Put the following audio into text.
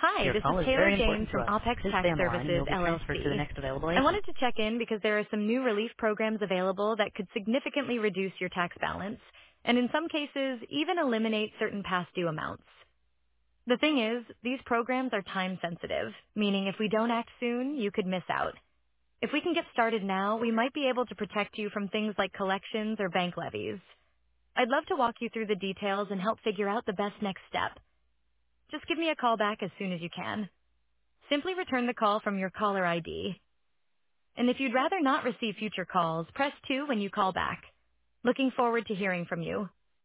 Hi, Your this is call is Taylor very James important to from us. Alpex Please Tax stay on the line and Services, you'll be transferred to the LLC. next available I agent. wanted to check in because there are some new relief programs available that could significantly reduce your tax balance, and in some cases, even eliminate certain past due amounts. The thing is, these programs are time sensitive, meaning if we don't act soon, you could miss out. If we can get started now, we might be able to protect you from things like collections or bank levies. I'd love to walk you through the details and help figure out the best next step. Just give me a call back as soon as you can. Simply return the call from your caller ID. And if you'd rather not receive future calls, press 2 when you call back. Looking forward to hearing from you.